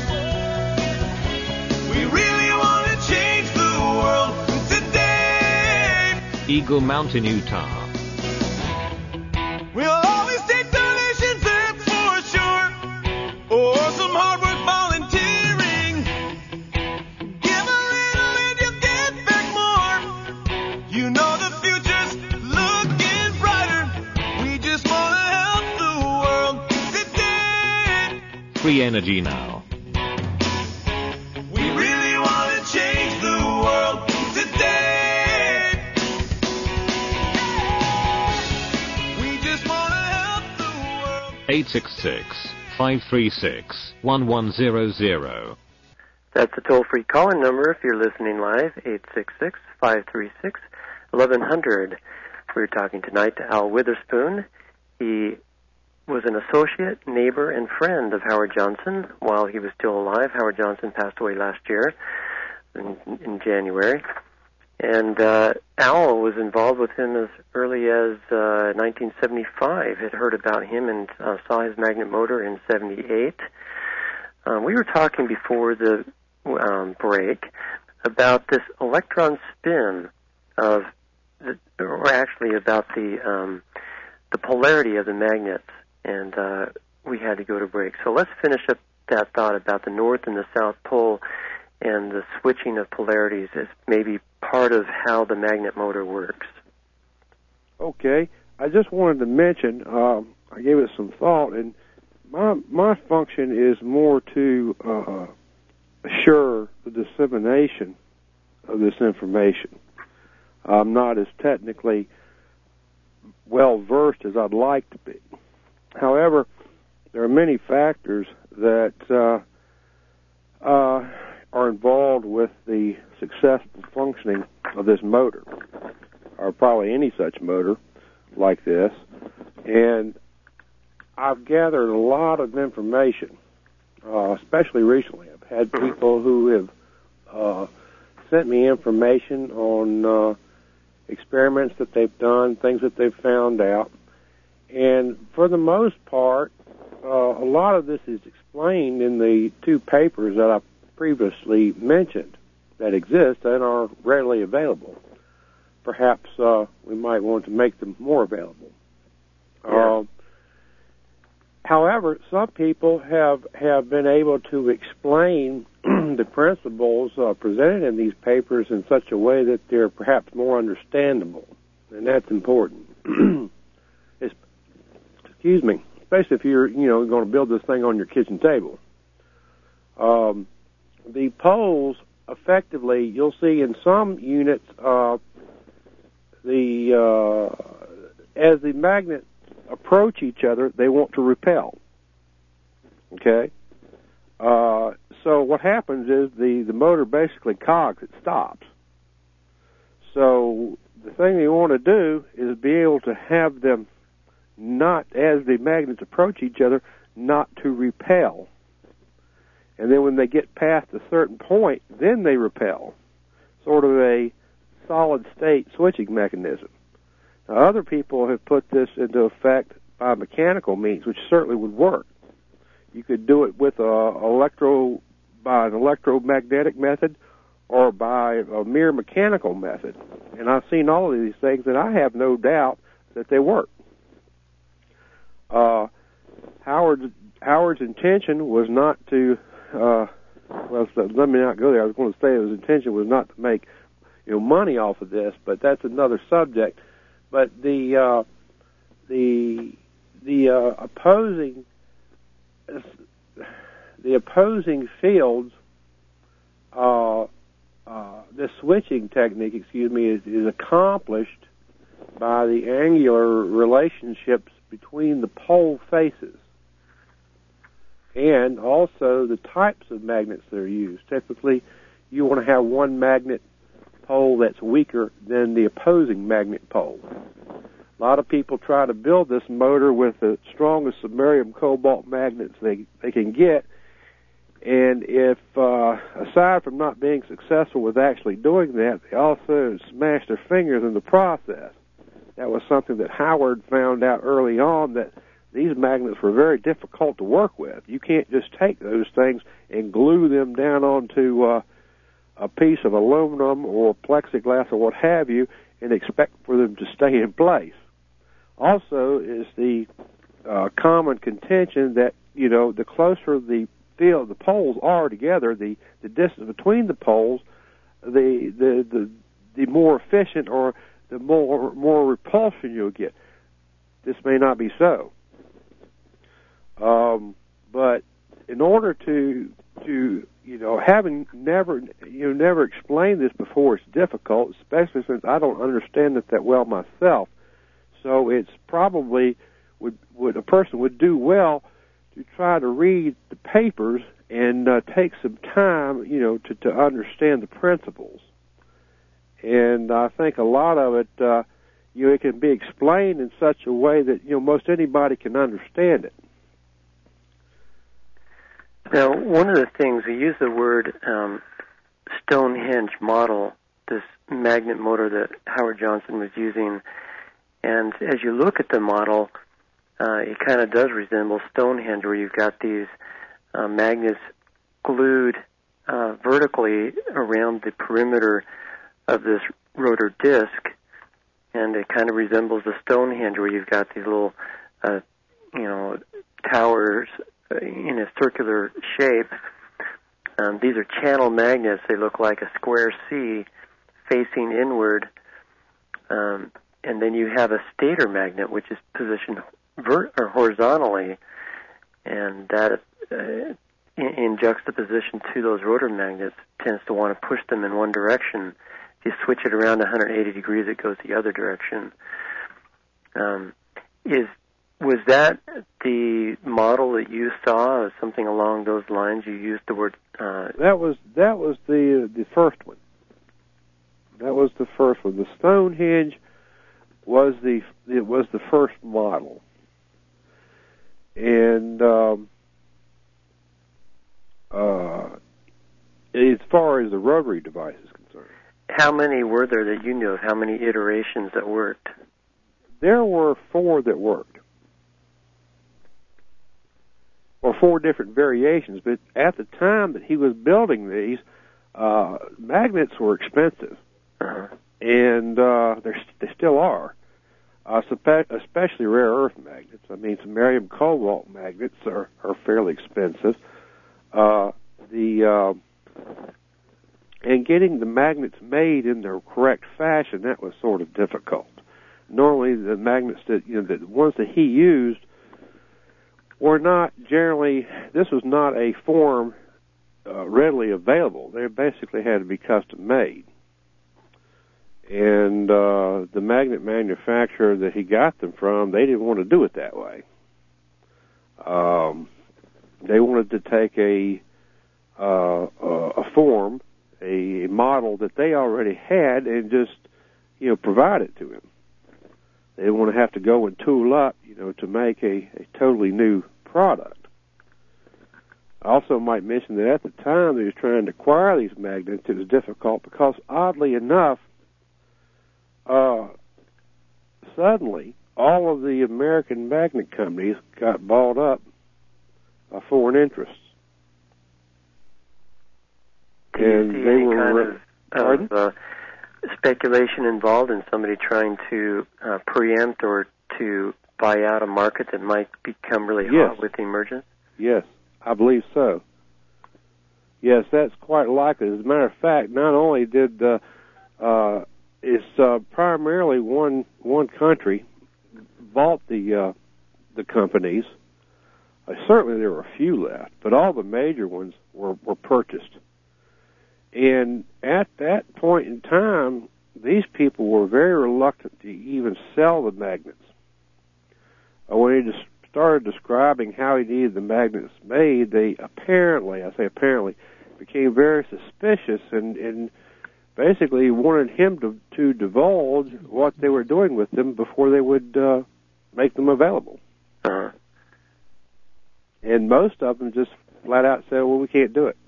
[SPEAKER 25] We really wanna change the world today.
[SPEAKER 26] Eagle Mountain, Utah.
[SPEAKER 25] We'll always take donations, that's for sure. Or some hard work volunteering. Give a little and you'll get back more. You know the future's looking brighter. We just wanna help the world today.
[SPEAKER 26] Free energy now.
[SPEAKER 25] We really wanna change the world today. We just wanna help the world.
[SPEAKER 26] eight six six, five three six, one one zero zero.
[SPEAKER 11] That's the toll-free call-in number if you're listening live, eight six six, five three six, eleven hundred. We're talking tonight to Al Witherspoon. He was an associate, neighbor, and friend of Howard Johnson while he was still alive. Howard Johnson passed away last year in, in January. And uh, Al was involved with him as early as uh, nineteen seventy-five, had heard about him and uh, saw his magnet motor in seventy-eight. Um, we were talking before the um, break about this electron spin of, the, or actually about the um, the polarity of the magnets, and uh, we had to go to break. So let's finish up that thought about the North and the South Pole and the switching of polarities as maybe part of how the magnet motor works.
[SPEAKER 12] Okay. I just wanted to mention, um, I gave it some thought, and my my function is more to uh, assure the dissemination of this information. I'm not as technically well versed as I'd like to be. However, there are many factors that uh, uh, are involved with the successful functioning of this motor, or probably any such motor like this. And I've gathered a lot of information, uh, especially recently. I've had people who have uh, sent me information on uh, experiments that they've done, things that they've found out. And for the most part, uh, a lot of this is explained in the two papers that I previously mentioned that exist and are readily available. Perhaps uh, we might want to make them more available. Yeah. Uh, however, some people have, have been able to explain the principles uh, presented in these papers in such a way that they're perhaps more understandable, and that's important. it's, excuse me, especially if you're, you know, going to build this thing on your kitchen table. Um, the poles, effectively, you'll see in some units, uh, the uh, as the magnets approach each other, they want to repel. Okay? Uh, so what happens is the, the motor basically cogs, it stops. So the thing you want to do is be able to have them not, as the magnets approach each other, not to repel. And then when they get past a certain point, then they repel. Sort of a solid-state switching mechanism. Now, other people have put this into effect by mechanical means, which certainly would work. You could do it with a electro, by an electromagnetic method or by a mere mechanical method. And I've seen all of these things, and I have no doubt that they work. Uh, Howard's, Howard's intention was not to, uh, well, so let me not go there. I was going to say his intention was not to make, you know, money off of this, but that's another subject. But the uh, the the uh, opposing the opposing fields, uh, uh, the switching technique, excuse me, is, is accomplished by the angular relationships between the pole faces, and also the types of magnets that are used. Typically, you want to have one magnet pole that's weaker than the opposing magnet pole. A lot of people try to build this motor with the strongest samarium cobalt magnets they, they can get, and if, uh, aside from not being successful with actually doing that, they also smash their fingers in the process. That was something that Howard found out early on, that these magnets were very difficult to work with. You can't just take those things and glue them down onto uh, a piece of aluminum or plexiglass or what have you and expect for them to stay in place. Also is the uh, common contention that, you know, the closer the field, the poles are together, the, the distance between the poles, the, the, the, the more efficient or the more, more repulsion you'll get. This may not be so. Um, but in order to, to, you know, having never, you know, never explained this before, it's difficult, especially since I don't understand it that well myself. So it's probably would, would a person would do well to try to read the papers and uh, take some time, you know, to, to understand the principles. And I think a lot of it, uh, you know, it can be explained in such a way that, you know, most anybody can understand it.
[SPEAKER 11] Now, one of the things, we use the word um, Stonehenge model, this magnet motor that Howard Johnson was using. And as you look at the model, uh, it kind of does resemble Stonehenge, where you've got these uh, magnets glued uh, vertically around the perimeter of this rotor disc. And it kind of resembles the Stonehenge, where you've got these little, uh, you know, towers in a circular shape. Um, these are channel magnets. They look like a square C facing inward. Um, and then you have a stator magnet, which is positioned vert or horizontally, and that uh, in, in juxtaposition to those rotor magnets tends to want to push them in one direction. If you switch it around one hundred eighty degrees, it goes the other direction. Um, is was that the model that you saw, or something along those lines? You used the word. Uh,
[SPEAKER 12] that was that was the the first one. That was the first one. The Stonehenge was the it was the first model, and um, uh, as far as the rotary device is concerned,
[SPEAKER 11] how many were there that you knew of? How many iterations that worked?
[SPEAKER 12] There were four that worked, or four different variations. But at the time that he was building these, uh, magnets were expensive,
[SPEAKER 11] uh-huh.
[SPEAKER 12] and uh, they still are, uh, especially rare earth magnets. I mean, samarium cobalt magnets are, are fairly expensive. Uh, the uh, and getting the magnets made in the correct fashion, that was sort of difficult. Normally, the magnets that, you know, the ones that he used were not generally, this was not a form uh, readily available. They basically had to be custom made. And uh, the magnet manufacturer that he got them from, they didn't want to do it that way. Um, they wanted to take a, uh, a form, a model that they already had, and just, you know, provide it to him. They didn't want to have to go and tool up, you know, to make a, a totally new product. I also might mention that at the time that he was trying to acquire these magnets, it was difficult because, oddly enough, uh, suddenly all of the American magnet companies got bought up by foreign interests.
[SPEAKER 11] Do you
[SPEAKER 12] and
[SPEAKER 11] see
[SPEAKER 12] they
[SPEAKER 11] any
[SPEAKER 12] were
[SPEAKER 11] kind of, of uh, speculation involved in somebody trying to uh, preempt or to buy out a market that might become really
[SPEAKER 12] yes.
[SPEAKER 11] hot with the emergence?
[SPEAKER 12] Yes, I believe so. Yes, that's quite likely. As a matter of fact, not only did uh, uh, it's uh, primarily one one country bought the uh, the companies. Uh, certainly, there were a few left, but all the major ones were, were purchased. And at that point in time, these people were very reluctant to even sell the magnets. Uh, when he just started describing how he needed the magnets made, they apparently, I say apparently, became very suspicious and, and basically wanted him to, to divulge what they were doing with them before they would uh, make them available.
[SPEAKER 11] Uh-huh.
[SPEAKER 12] And most of them just flat out said, well, we can't do it.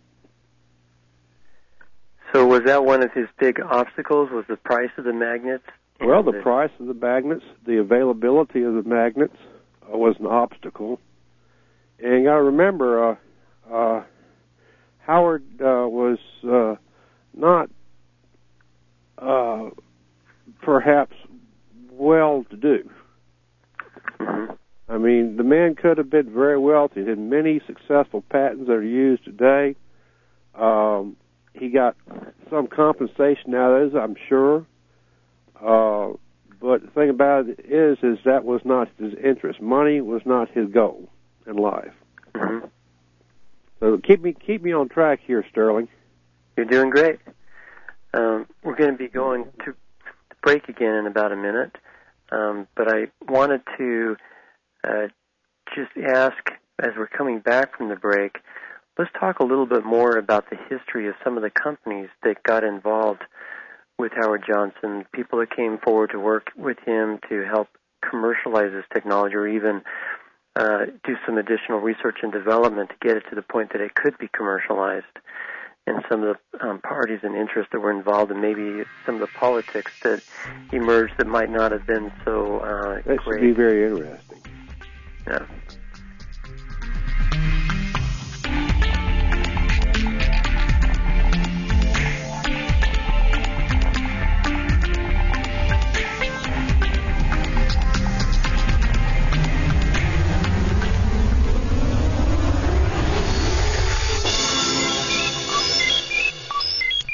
[SPEAKER 11] So was that one of his big obstacles, was the price of the magnets?
[SPEAKER 12] Well, the price of the magnets, the availability of the magnets uh, was an obstacle. And you got to remember, uh, uh, Howard uh, was uh, not uh, perhaps well-to-do.
[SPEAKER 11] Mm-hmm.
[SPEAKER 12] I mean, the man could have been very wealthy. He had many successful patents that are used today. Um, he got some compensation out of this, I'm sure. Uh, but the thing about it is, is that was not his interest. Money was not his goal in life.
[SPEAKER 11] Mm-hmm.
[SPEAKER 12] So keep me keep me on track here, Sterling.
[SPEAKER 11] You're doing great. Um, we're going to be going to break again in about a minute, um, but I wanted to uh, just ask, as we're coming back from the break, let's talk a little bit more about the history of some of the companies that got involved with Howard Johnson, people that came forward to work with him to help commercialize this technology, or even uh, do some additional research and development to get it to the point that it could be commercialized, and some of the um, parties and interests that were involved, and maybe some of the politics that emerged that might not have been so uh,
[SPEAKER 12] that
[SPEAKER 11] great.
[SPEAKER 12] That should be very interesting.
[SPEAKER 11] Yeah.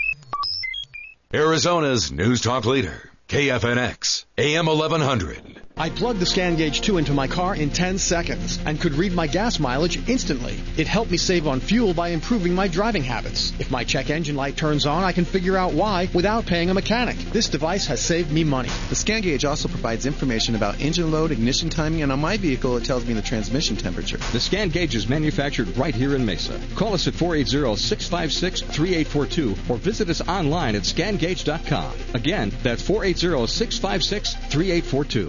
[SPEAKER 1] Arizona's News Talk leader, K F N X, A M eleven hundred.
[SPEAKER 14] I plugged the ScanGauge two into my car in ten seconds and could read my gas mileage instantly. It helped me save on fuel by improving my driving habits. If my check engine light turns on, I can figure out why without paying a mechanic. This device has saved me money.
[SPEAKER 4] The ScanGauge also provides information about engine load, ignition timing, and on my vehicle, it tells me the transmission temperature.
[SPEAKER 16] The ScanGauge is manufactured right here in Mesa. Call us at four eight zero, six five six, three eight four two or visit us online at scan gauge dot com. Again, that's four eight zero, six five six, three eight four two.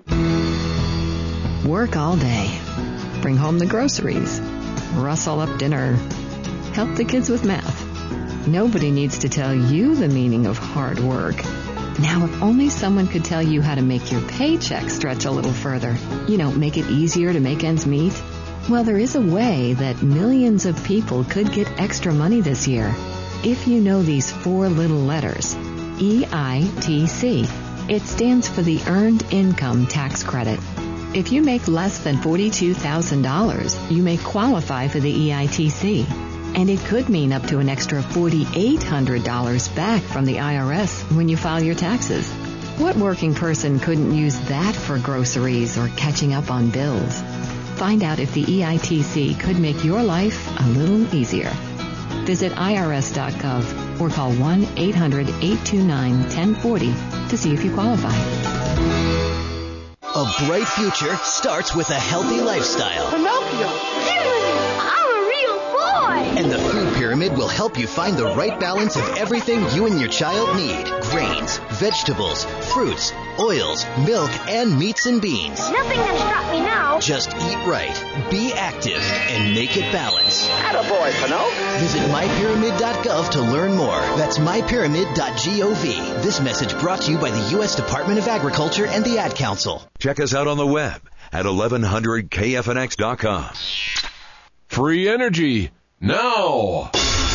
[SPEAKER 24] Work all day. Bring home the groceries. Rustle up dinner. Help the kids with math. Nobody needs to tell you the meaning of hard work. Now, if only someone could tell you how to make your paycheck stretch a little further. You know, make it easier to make ends meet. Well, there is a way that millions of people could get extra money this year. If you know these four little letters, E I T C. It stands for the Earned Income Tax Credit. If you make less than forty-two thousand dollars, you may qualify for the E I T C. And it could mean up to an extra four thousand eight hundred dollars back from the I R S when you file your taxes. What working person couldn't use that for groceries or catching up on bills? Find out if the E I T C could make your life a little easier. Visit I R S dot gov or call one eight hundred, eight two nine, one oh four oh to see if you qualify.
[SPEAKER 5] A bright future starts with a healthy lifestyle.
[SPEAKER 6] Pinocchio! I'm a real boy!
[SPEAKER 5] And the Food Pyramid will help you find the right balance of everything you and your child need. Grains, vegetables, fruits, oils, milk, and meats and beans.
[SPEAKER 6] Nothing can stop me now.
[SPEAKER 5] Just eat right, be active, and make it balance.
[SPEAKER 6] Attaboy, Pinocchio!
[SPEAKER 5] Visit my pyramid dot gov to learn more. That's my pyramid dot gov. This message brought to you by the U S Department of Agriculture and the Ad Council.
[SPEAKER 1] Check us out on the web at eleven hundred K F N X dot com.
[SPEAKER 20] Free energy now.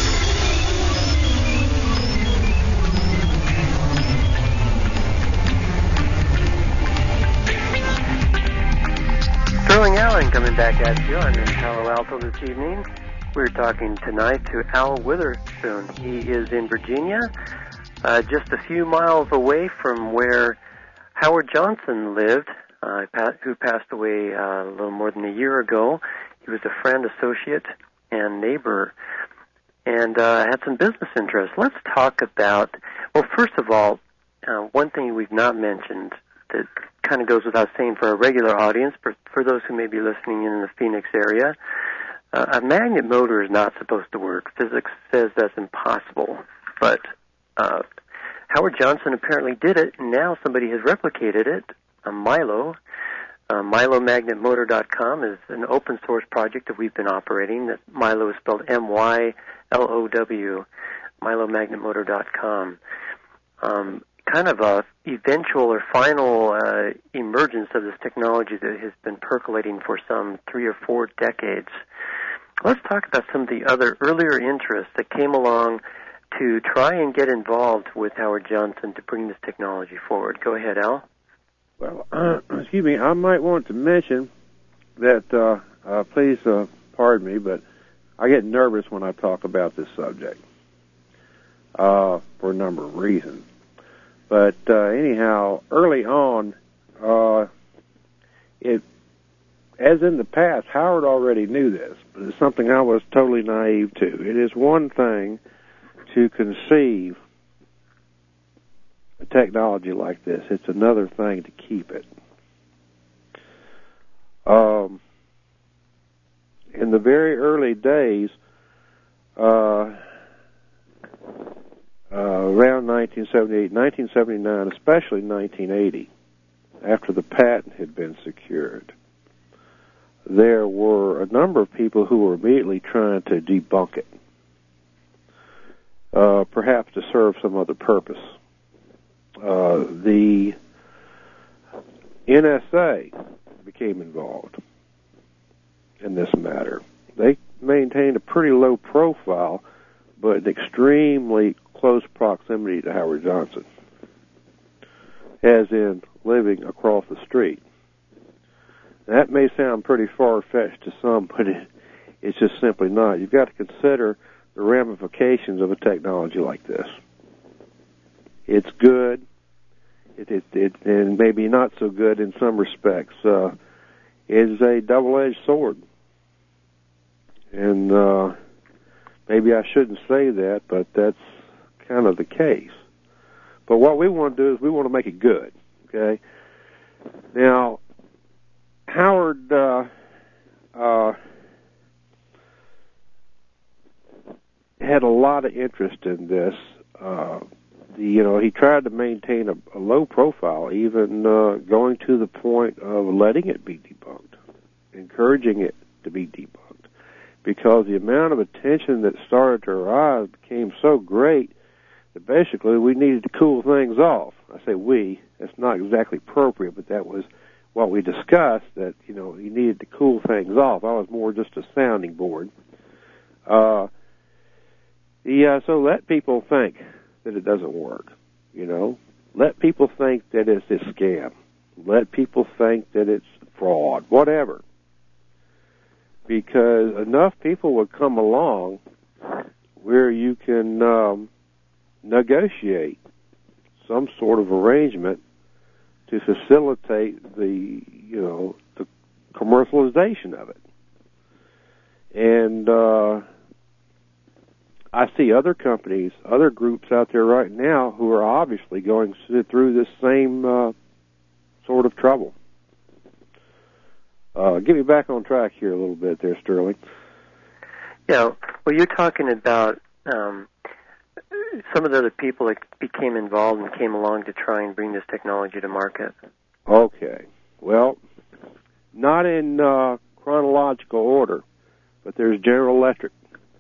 [SPEAKER 11] Sterling Allen coming back at you. I'm in Palo Alto this evening. We're talking tonight to Al Witherspoon. He is in Virginia, uh, just a few miles away from where Howard Johnson lived, uh, who passed away uh, a little more than a year ago. He was a friend, associate, and neighbor, and uh, had some business interests. Let's talk about, well, first of all, uh, one thing we've not mentioned that kind of goes without saying for our regular audience, but for those who may be listening in the Phoenix area, uh, a magnet motor is not supposed to work. Physics says that's impossible, but uh, Howard Johnson apparently did it, and now somebody has replicated it. Uh, Milo, uh, Milo Magnet Motor dot com is an open source project that we've been operating. That Milo is spelled M Y L O W, Milo Magnet Motor dot com. Um, kind of a eventual or final uh, emergence of this technology that has been percolating for some three or four decades. Let's talk about some of the other earlier interests that came along to try and get involved with Howard Johnson to bring this technology forward. Go ahead, Al.
[SPEAKER 12] Well, uh, excuse me, I might want to mention that, uh, uh, please uh, pardon me, but I get nervous when I talk about this subject uh, for a number of reasons. But uh, anyhow, early on, uh, it, as in the past, Howard already knew this, but it's something I was totally naive to. It is one thing to conceive a technology like this. It's another thing to keep it. Um, in the very early days, uh, uh, around nineteen seventy-eight, nineteen seventy-nine, especially nineteen eighty, after the patent had been secured, there were a number of people who were immediately trying to debunk it, uh, perhaps to serve some other purpose. Uh, the N S A became involved in this matter. They maintained a pretty low profile, but an extremely close proximity to Howard Johnson, as in living across the street. That may sound pretty far-fetched to some, but it, it's just simply not. You've got to consider the ramifications of a technology like this. It's good. it, it, it and maybe not so good in some respects, uh, is a double-edged sword. And uh, maybe I shouldn't say that, but that's kind of the case. But what we want to do is we want to make it good, okay? Now, Howard uh, uh, had a lot of interest in this. Uh, the, you know, he tried to maintain a, a low profile, even uh, going to the point of letting it be debunked, encouraging it to be debunked, because the amount of attention that started to arise became so great that basically we needed to cool things off. I say we, that's not exactly appropriate, but that was what we discussed, that, you know, you needed to cool things off. I was more just a sounding board. Uh, yeah, so let people think that it doesn't work, you know. Let people think that it's a scam. Let people think that it's fraud, whatever. Because enough people would come along where you can um, negotiate some sort of arrangement to facilitate the, you know, the commercialization of it. And uh, I see other companies, other groups out there right now who are obviously going through this same uh, sort of trouble. Uh, get me back on track here a little bit there, Sterling.
[SPEAKER 11] Yeah, well, you're talking about um, some of the other people that became involved and came along to try and bring this technology to market.
[SPEAKER 12] Okay. Well, not in uh, chronological order, but there's General Electric.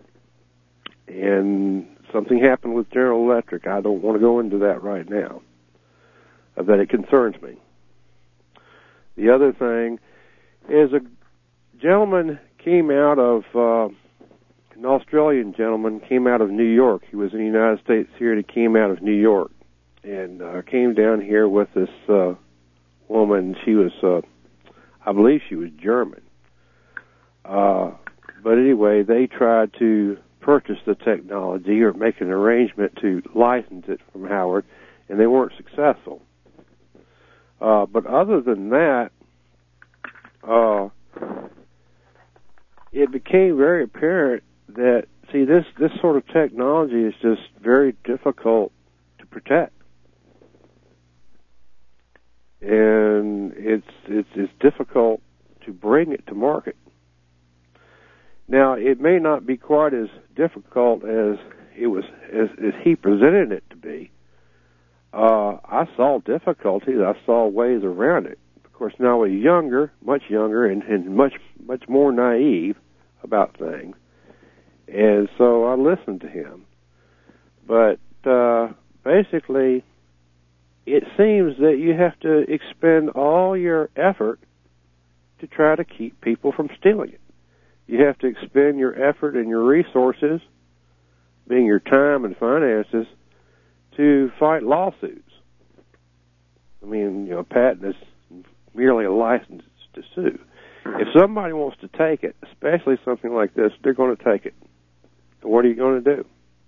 [SPEAKER 12] And something happened with General Electric. I don't want to go into that right now, uh, but it concerns me. The other thing is a gentleman came out of, uh, an Australian gentleman came out of New York. He was in the United States here, and he came out of New York and uh, came down here with this uh, woman. She was, uh, I believe she was German. Uh, but anyway, they tried to purchase the technology or make an arrangement to license it from Howard, and they weren't successful. Uh, but other than that, uh, it became very apparent that, see, this, this sort of technology is just very difficult to protect. And it's, it's, it's difficult to bring it to market. Now, it may not be quite as difficult as it was, as, as he presented it to be. Uh, I saw difficulties. I saw ways around it. Of course, now I was younger, much younger, and, and much, much more naive about things. And so I listened to him. But, uh, basically, it seems that you have to expend all your effort to try to keep people from stealing it. You have to expend your effort and your resources, being your time and finances, to fight lawsuits. I mean, you know, a patent is merely a license to sue. If somebody wants to take it, especially something like this, they're going to take it. So what are you going to do?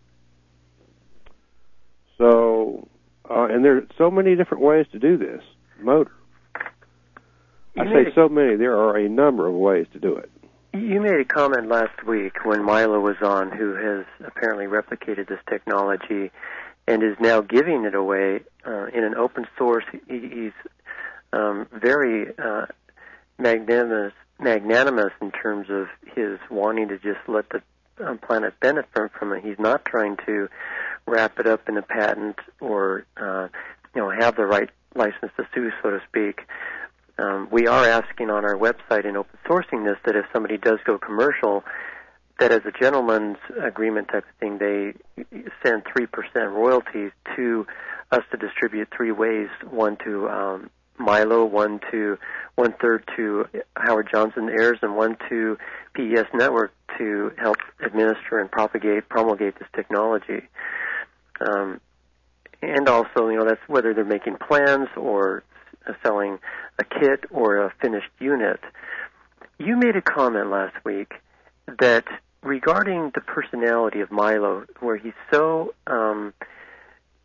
[SPEAKER 12] So, uh, and there are so many different ways to do this. Motor. I say so many. There are a number of ways to do it.
[SPEAKER 11] You made a comment last week when Milo was on, who has apparently replicated this technology and is now giving it away uh, in an open source. He, he's um, very uh, magnanimous, magnanimous in terms of his wanting to just let the um, planet benefit from it. He's not trying to wrap it up in a patent or uh, you know have the right license to sue, so to speak. Um, we are asking on our website in open sourcing this that if somebody does go commercial, that as a gentleman's agreement type of thing, they send three percent royalties to us to distribute three ways, one to um, Milo, one to one third to Howard Johnson heirs, and one to P E S Network to help administer and propagate, promulgate this technology. Um, and also, you know, that's whether they're making plans or uh, selling a kit or a finished unit. You made a comment last week that regarding the personality of Milo, where he's so um,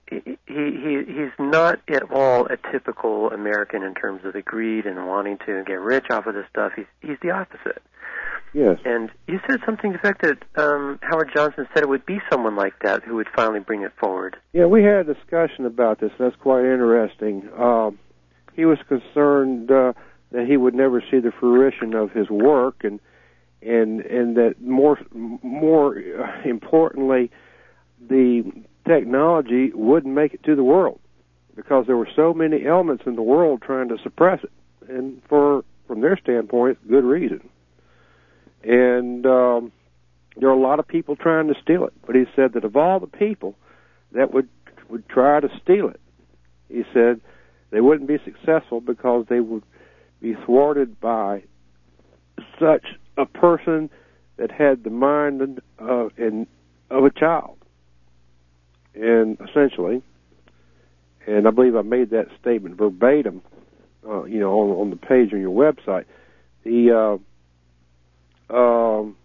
[SPEAKER 11] he, he he's not at all a typical American in terms of the greed and wanting to get rich off of this stuff. He's he's the opposite.
[SPEAKER 12] Yes.
[SPEAKER 11] And you said something to the effect that um, Howard Johnson said it would be someone like that who would finally bring it forward.
[SPEAKER 12] Yeah, we had a discussion about this. That's quite interesting. Um, he was concerned uh, that he would never see the fruition of his work, and and and that more more importantly, the technology wouldn't make it to the world because there were so many elements in the world trying to suppress it, and for from their standpoint, good reason. And um, there are a lot of people trying to steal it. But he said that of all the people that would would try to steal it, he said they wouldn't be successful because they would be thwarted by such a person that had the mind of, in, of a child. And essentially, and I believe I made that statement verbatim, uh, you know, on, on the page on your website. The uh, Um,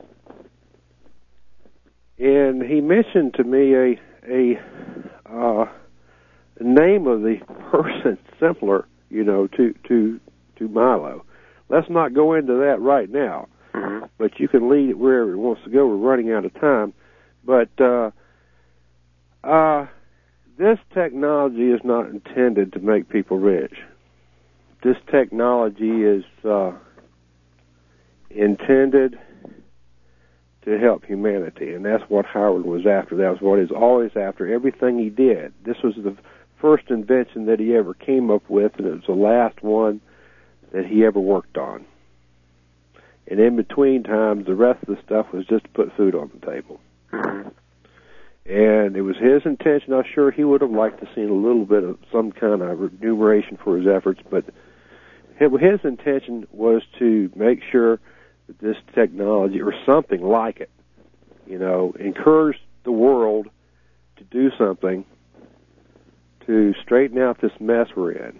[SPEAKER 12] and he mentioned to me a a uh, name of the person similar, you know, to to to Milo. Let's not go into that right now, mm-hmm. but you can lead it wherever it wants to go. We're running out of time, but uh, uh, this technology is not intended to make people rich. This technology is uh, intended to help humanity, and that's what Howard was after. That was what he's always after. Everything he did. This was the first invention that he ever came up with, and it was the last one that he ever worked on. And in between times, the rest of the stuff was just to put food on the table. Mm-hmm. And it was his intention. I'm sure he would have liked to see a little bit of some kind of remuneration for his efforts, but his intention was to make sure that this technology, or something like it, you know, encourage the world to do something to straighten out this mess we're in.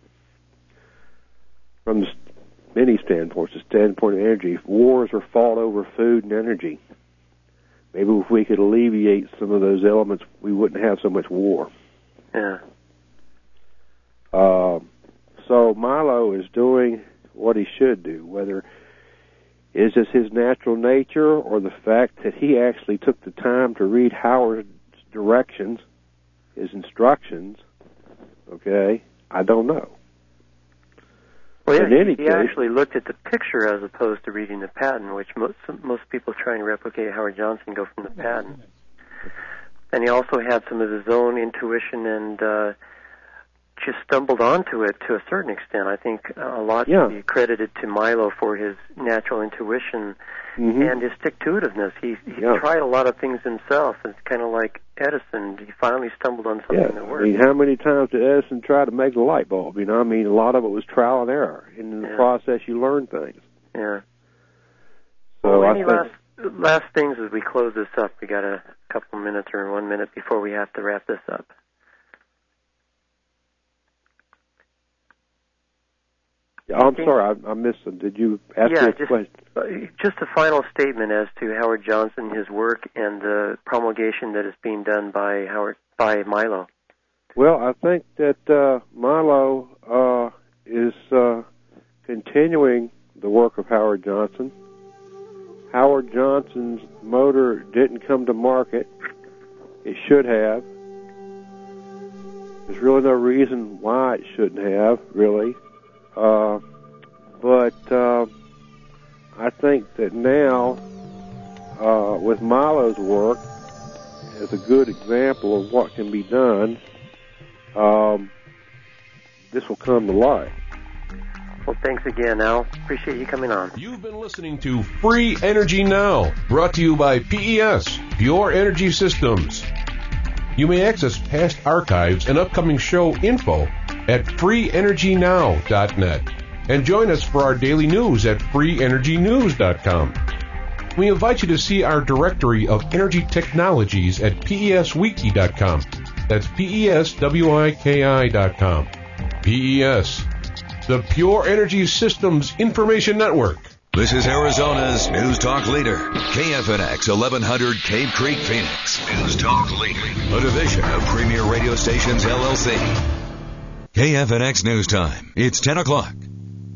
[SPEAKER 12] From the many standpoints, the standpoint of energy, wars are fought over food and energy. Maybe if we could alleviate some of those elements, we wouldn't have so much war.
[SPEAKER 11] Yeah.
[SPEAKER 12] Uh, so Milo is doing what he should do, whether it's just his natural nature or the fact that he actually took the time to read Howard's directions, his instructions, okay, I don't know.
[SPEAKER 11] Well, yeah,
[SPEAKER 12] in any
[SPEAKER 11] he, he
[SPEAKER 12] case,
[SPEAKER 11] actually looked at the picture as opposed to reading the patent, which most most people trying to replicate Howard Johnson go from the patent. And he also had some of his own intuition and uh, just stumbled onto it to a certain extent. I think a lot
[SPEAKER 12] yeah.
[SPEAKER 11] should be credited to Milo for his natural intuition
[SPEAKER 12] mm-hmm.
[SPEAKER 11] and his stick-to-itiveness. He, he
[SPEAKER 12] yeah.
[SPEAKER 11] tried a lot of things himself. It's kind of like Edison. He finally stumbled on something
[SPEAKER 12] yeah.
[SPEAKER 11] that worked.
[SPEAKER 12] I mean, how many times did Edison try to make the light bulb? You know, I mean, a lot of it was trial and error. And in the
[SPEAKER 11] yeah.
[SPEAKER 12] process, you learn things.
[SPEAKER 11] Yeah.
[SPEAKER 12] So
[SPEAKER 11] well,
[SPEAKER 12] I
[SPEAKER 11] any
[SPEAKER 12] think,
[SPEAKER 11] last last things as we close this up? We got a couple minutes or one minute before we have to wrap this up.
[SPEAKER 12] I'm sorry, I, I missed them. Did you ask
[SPEAKER 11] yeah,
[SPEAKER 12] me a
[SPEAKER 11] just,
[SPEAKER 12] question?
[SPEAKER 11] Uh, just a final statement as to Howard Johnson, his work, and the promulgation that is being done by Howard by Milo.
[SPEAKER 12] Well, I think that uh, Milo uh, is uh, continuing the work of Howard Johnson. Howard Johnson's motor didn't come to market. It should have. There's really no reason why it shouldn't have, really. Uh, but uh, I think that now, uh, with Milo's work as a good example of what can be done, um, this will come to light.
[SPEAKER 11] Well, thanks again, Al. Appreciate you coming on.
[SPEAKER 20] You've been listening to Free Energy Now, brought to you by P E S, Pure Energy Systems. You may access past archives and upcoming show info at free energy now dot net and join us for our daily news at free energy news dot com. We invite you to see our directory of energy technologies at P E S wiki dot com. That's P E S wiki dot com. P E S, the Pure Energy Systems Information Network.
[SPEAKER 1] This is Arizona's News Talk leader, K F N X eleven hundred Cave Creek, Phoenix. News Talk leader, a division of Premier Radio Stations, L L C. K F N X News Time. It's ten o'clock.